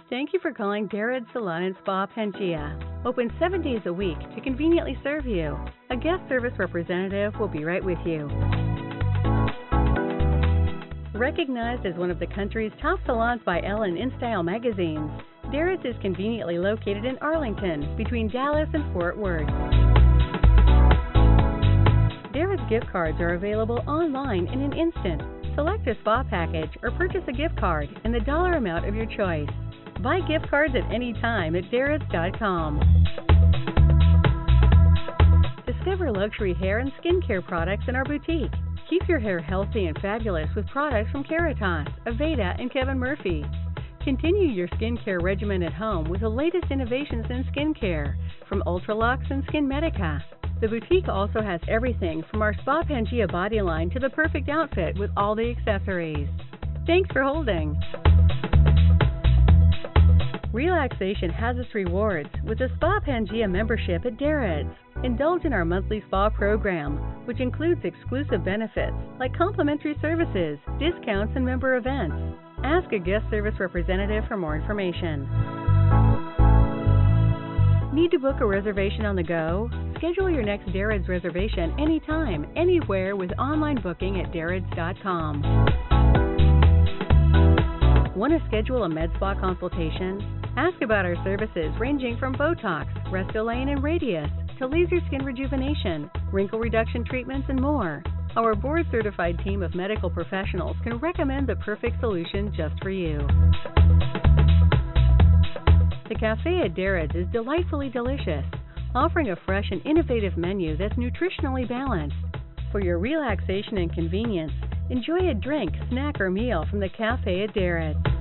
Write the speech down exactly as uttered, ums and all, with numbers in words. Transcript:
Thank you for calling Darrett Salon and Spa Pangea. Open seven days a week to conveniently serve you. A guest service representative will be right with you. Recognized as one of the country's top salons by Elle and InStyle magazines, Darrett's is conveniently located in Arlington, between Dallas and Fort Worth. Darrett's gift cards are available online in an instant. Select a spa package or purchase a gift card in the dollar amount of your choice. Buy gift cards at any time at Darretts dot com. Discover luxury hair and skincare products in our boutique. Keep your hair healthy and fabulous with products from Caritas, Aveda, and Kevin Murphy. Continue your skincare regimen at home with the latest innovations in skincare from Ultralux and SkinMedica. The boutique also has everything from our Spa Pangea body line to the perfect outfit with all the accessories. Thanks for holding. Relaxation has its rewards with a Spa Pangea membership at Darrett's. Indulge in our monthly spa program, which includes exclusive benefits like complimentary services, discounts, and member events. Ask a guest service representative for more information. Need to book a reservation on the go? Schedule your next Darrett's reservation anytime, anywhere with online booking at Darretts dot com. Want to schedule a med spa consultation? Ask about our services ranging from Botox, Restylane, and Radius to laser skin rejuvenation, wrinkle reduction treatments, and more. Our board-certified team of medical professionals can recommend the perfect solution just for you. The cafe at Darrett's is delightfully delicious, offering a fresh and innovative menu that's nutritionally balanced. For your relaxation and convenience, enjoy a drink, snack, or meal from the cafe at Darrett's.